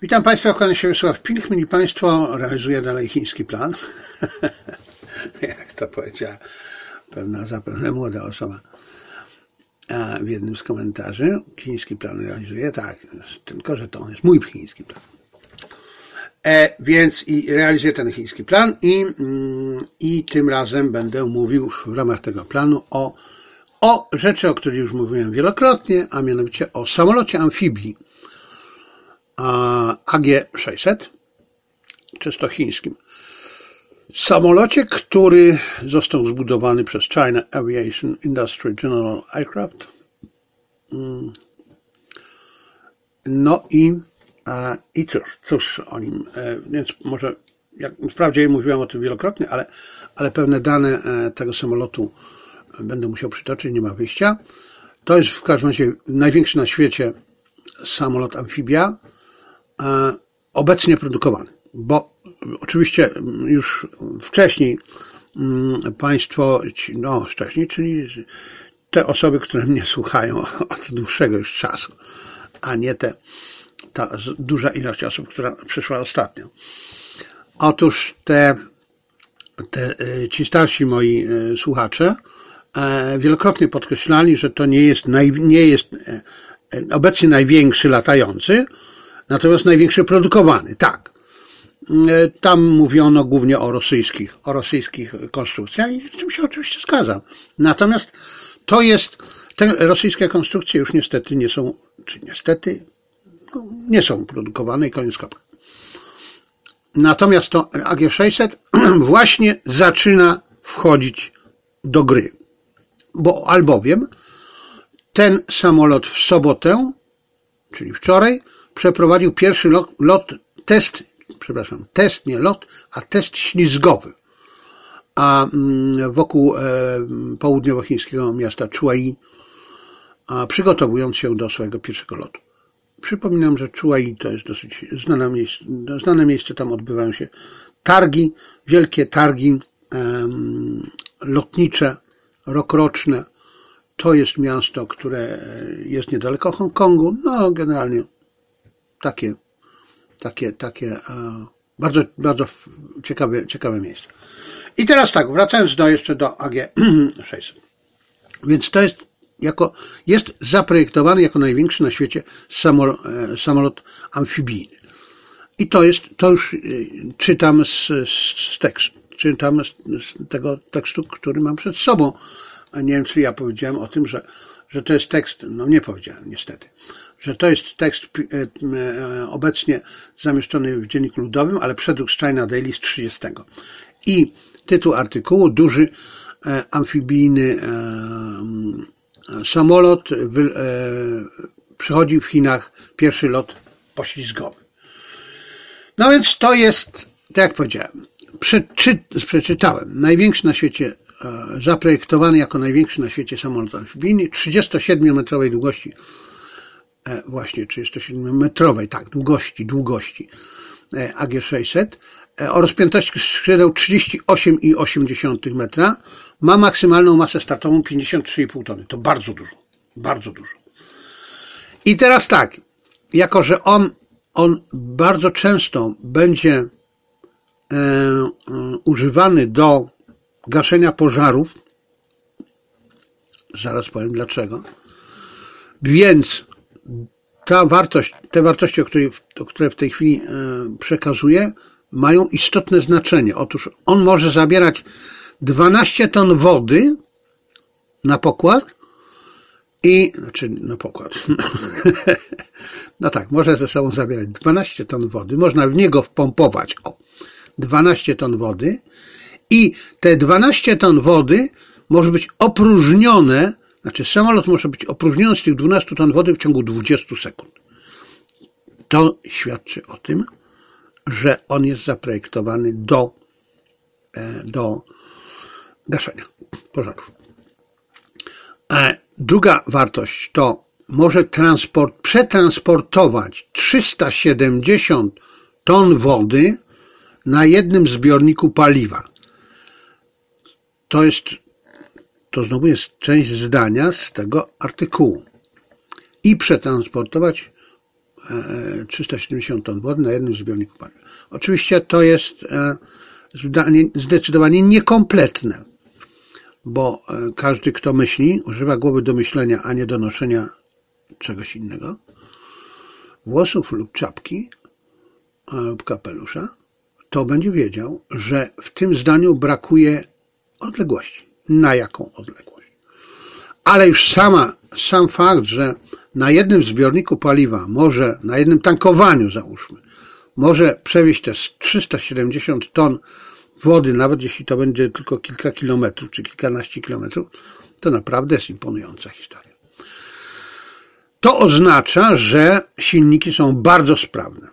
Witam Państwa, kłaniam się Wiesław Pilch. Mili Państwo, realizuje dalej chiński plan. Jak to powiedziała zapewne młoda osoba w jednym z komentarzy. Chiński plan realizuje, tak, tylko że to jest mój chiński plan. Więc i realizuję ten chiński plan i tym razem będę mówił w ramach tego planu o rzeczy, o której już mówiłem wielokrotnie, a mianowicie o samolocie amfibii AG-600, czysto chińskim samolocie, który został zbudowany przez China Aviation Industry General Aircraft. No i cóż o nim, więc może, wprawdzie mówiłem o tym wielokrotnie, ale pewne dane tego samolotu będę musiał przytoczyć, nie ma wyjścia. To jest w każdym razie największy na świecie samolot amfibia, obecnie produkowany, bo oczywiście już wcześniej Państwo, czyli te osoby, które mnie słuchają od dłuższego już czasu, a nie ta duża ilość osób, która przyszła ostatnio. Otóż ci starsi moi słuchacze wielokrotnie podkreślali, że to nie jest obecnie największy latający, natomiast największy produkowany, tak. Tam mówiono głównie o rosyjskich konstrukcjach i z czym się oczywiście zgadzam. Natomiast te rosyjskie konstrukcje już niestety nie są produkowane i koniec kropka. Natomiast to AG-600 właśnie zaczyna wchodzić do gry, albowiem ten samolot w sobotę, czyli wczoraj, przeprowadził pierwszy test ślizgowy, wokół południowochińskiego miasta Chuai, przygotowując się do swojego pierwszego lotu. Przypominam, że Chuai to jest dosyć znane miejsce, tam odbywają się targi, wielkie targi lotnicze, rokroczne. To jest miasto, które jest niedaleko Hongkongu, generalnie takie bardzo, bardzo ciekawe miejsce. I teraz tak, wracając jeszcze do AG-600. Więc to jest zaprojektowany jako największy na świecie samolot amfibijny. I to już czytam z tekstu. Czytam z tego tekstu, który mam przed sobą. A nie wiem, czy ja powiedziałem o tym, że to jest tekst, nie powiedziałem niestety, że to jest tekst obecnie zamieszczony w Dzienniku Ludowym, ale przedruk z China Daily z 30. I tytuł artykułu: duży amfibijny samolot przychodzi w Chinach pierwszy lot poślizgowy. No więc to jest, tak jak powiedziałem, przeczytałem, największy na świecie, zaprojektowany jako największy na świecie samolot amfibijny, 37-metrowej długości, właśnie 37-metrowej, tak, długości AG-600, o rozpiętości skrzydeł 38,8 metra, ma maksymalną masę startową 53,5 tony. To bardzo dużo, bardzo dużo. I teraz tak, jako że on bardzo często będzie używany do gaszenia pożarów, zaraz powiem dlaczego, więc te wartości, o które w tej chwili przekazuję, mają istotne znaczenie. Otóż on może zabierać 12 ton wody na pokład no tak, może ze sobą zabierać 12 ton wody, można w niego wpompować 12 ton wody i te 12 ton wody może być opróżnione, samolot może być opróżniony z tych 12 ton wody w ciągu 20 sekund. To świadczy o tym, że on jest zaprojektowany do gaszenia pożarów. Druga wartość to może przetransportować 370 ton wody na jednym zbiorniku paliwa. To znowu jest część zdania z tego artykułu. I przetransportować 370 ton wody na jednym zbiorniku paliwa. Oczywiście to jest zdecydowanie niekompletne, bo każdy, kto myśli, używa głowy do myślenia, a nie do noszenia czegoś innego, włosów lub czapki lub kapelusza, to będzie wiedział, że w tym zdaniu brakuje odległości. Na jaką odległość? Ale już sam fakt, że na jednym zbiorniku paliwa może, na jednym tankowaniu załóżmy, może przewieźć te 370 ton wody, nawet jeśli to będzie tylko kilka kilometrów, czy kilkanaście kilometrów, to naprawdę jest imponująca historia. To oznacza, że silniki są bardzo sprawne.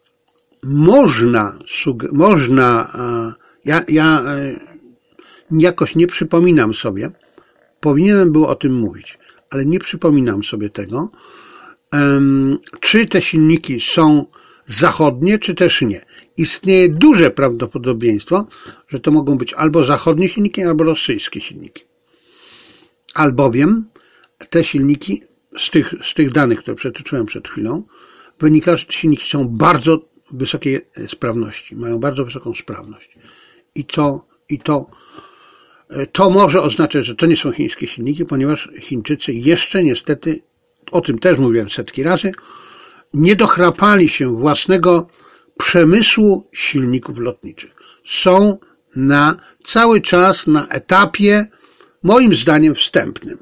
Ja jakoś nie przypominam sobie, powinienem był o tym mówić, ale nie przypominam sobie tego, czy te silniki są zachodnie, czy też nie. Istnieje duże prawdopodobieństwo, że to mogą być albo zachodnie silniki, albo rosyjskie silniki. Albowiem te silniki, z tych danych, które przytoczyłem przed chwilą, wynika, że te silniki są bardzo wysokiej sprawności, mają bardzo wysoką sprawność. I to może oznaczać, że to nie są chińskie silniki, ponieważ Chińczycy jeszcze niestety, o tym też mówiłem setki razy, nie dochrapali się własnego przemysłu silników lotniczych. Są cały czas na etapie, moim zdaniem wstępnym.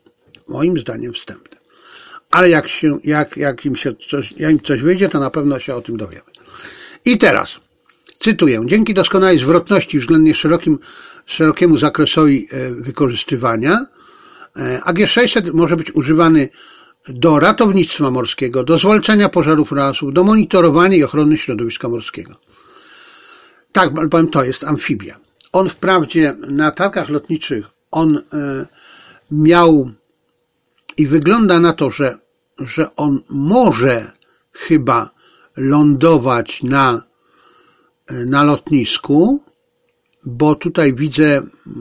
Ale jak im coś wyjdzie, to na pewno się o tym dowiemy. I teraz, cytuję, dzięki doskonałej zwrotności względnie szerokiemu zakresowi wykorzystywania, AG600 może być używany do ratownictwa morskiego, do zwalczania pożarów lasów, do monitorowania i ochrony środowiska morskiego. Tak, powiem, to jest amfibia. On wprawdzie na targach lotniczych miał i wygląda na to, że on może chyba lądować na lotnisku, bo tutaj widzę,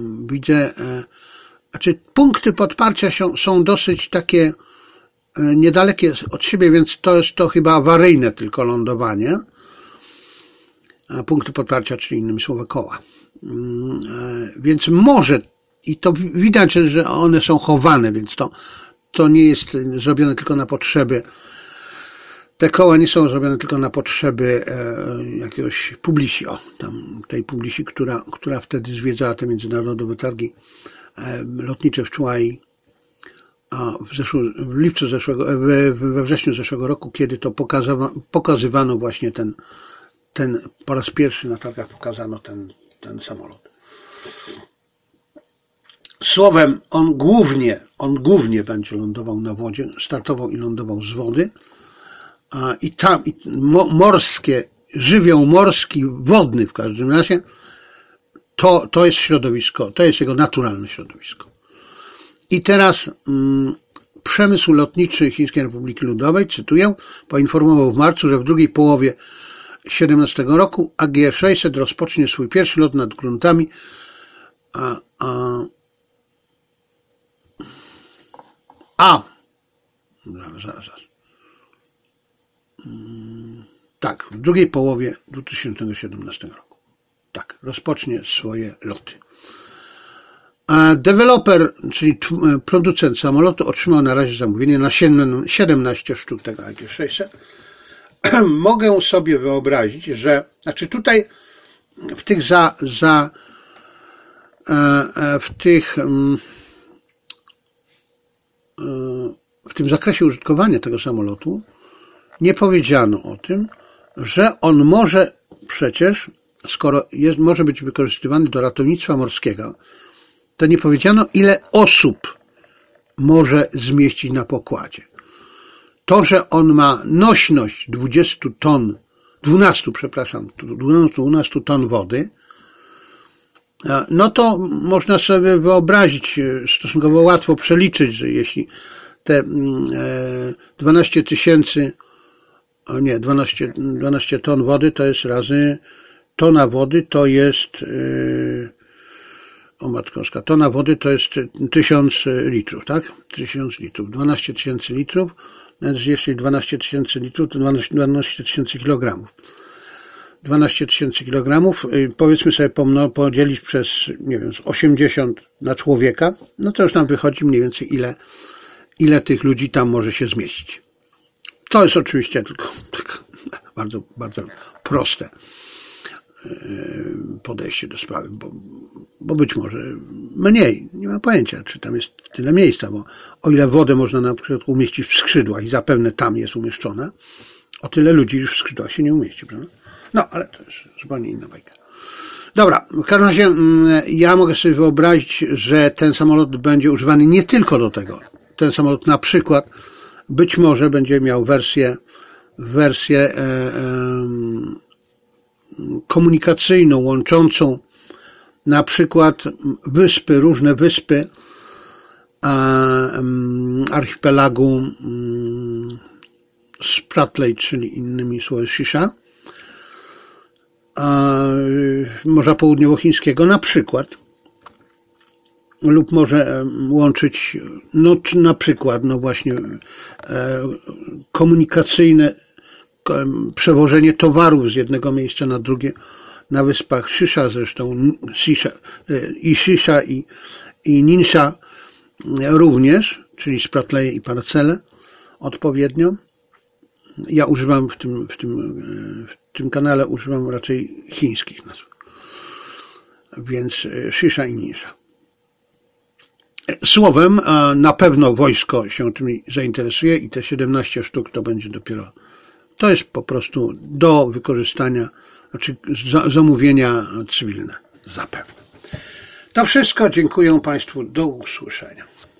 znaczy punkty podparcia są dosyć takie niedalekie od siebie, więc to jest to chyba awaryjne tylko lądowanie. A punkty podparcia, czyli innymi słowy koła. Więc może, i to widać, że one są chowane, więc to nie jest zrobione tylko na potrzeby, te koła nie są zrobione tylko na potrzeby jakiegoś publisi, tej publisi, która wtedy zwiedzała te międzynarodowe targi lotnicze w Chuai we wrześniu zeszłego roku, kiedy to pokazywano właśnie po raz pierwszy na targach pokazano ten samolot. Słowem, on głównie będzie lądował na wodzie, startował i lądował z wody, i tam morskie, żywioł morski, wodny w każdym razie, to jest środowisko, to jest jego naturalne środowisko. I teraz przemysł lotniczy Chińskiej Republiki Ludowej, cytuję, poinformował w marcu, że w drugiej połowie 2017 roku AG600 rozpocznie swój pierwszy lot nad gruntami zaraz. Tak, w drugiej połowie 2017 roku. Tak, rozpocznie swoje loty. Deweloper, czyli producent samolotu, otrzymał na razie zamówienie na 17 sztuk tego AG600. Mogę sobie wyobrazić, że, znaczy tutaj w tym zakresie użytkowania tego samolotu nie powiedziano o tym, że on może przecież, skoro może być wykorzystywany do ratownictwa morskiego, to nie powiedziano, ile osób może zmieścić na pokładzie. To, że on ma nośność 12 ton wody, no to można sobie wyobrazić, stosunkowo łatwo przeliczyć, że jeśli te 12 ton wody to jest razy tona wody, to jest tona wody to jest 1000 litrów, tak? 1000 litrów. 12 000 litrów jeśli 12 tysięcy litrów, to 12 tysięcy kilogramów. 12 tysięcy kilogramów, powiedzmy sobie podzielić przez, nie wiem, 80 na człowieka, no to już nam wychodzi mniej więcej ile tych ludzi tam może się zmieścić. To jest oczywiście tylko tak bardzo, bardzo proste podejście do sprawy, bo być może mniej, nie mam pojęcia, czy tam jest tyle miejsca, bo o ile wodę można na przykład umieścić w skrzydłach i zapewne tam jest umieszczona, o tyle ludzi już w skrzydłach się nie umieści, prawda? No, ale to jest zupełnie inna bajka. Dobra, w każdym razie ja mogę sobie wyobrazić, że ten samolot będzie używany nie tylko do tego. Ten samolot na przykład być może będzie miał wersję komunikacyjną, łączącą na przykład różne wyspy archipelagu Spratly, czyli innymi słowy Shisha, Morza Południowochińskiego na przykład, lub może łączyć, no na przykład, no właśnie komunikacyjne przewożenie towarów z jednego miejsca na drugie na wyspach Shisha, zresztą Shisha i Ninsha również, czyli Spratleje i Paracele odpowiednio. Ja używam w tym kanale używam raczej chińskich nazw. Więc Shisha i Ninsha. Słowem, na pewno wojsko się tym zainteresuje i te 17 sztuk to będzie dopiero, to jest po prostu do wykorzystania, znaczy zamówienia cywilne. Zapewne. To wszystko. Dziękuję Państwu. Do usłyszenia.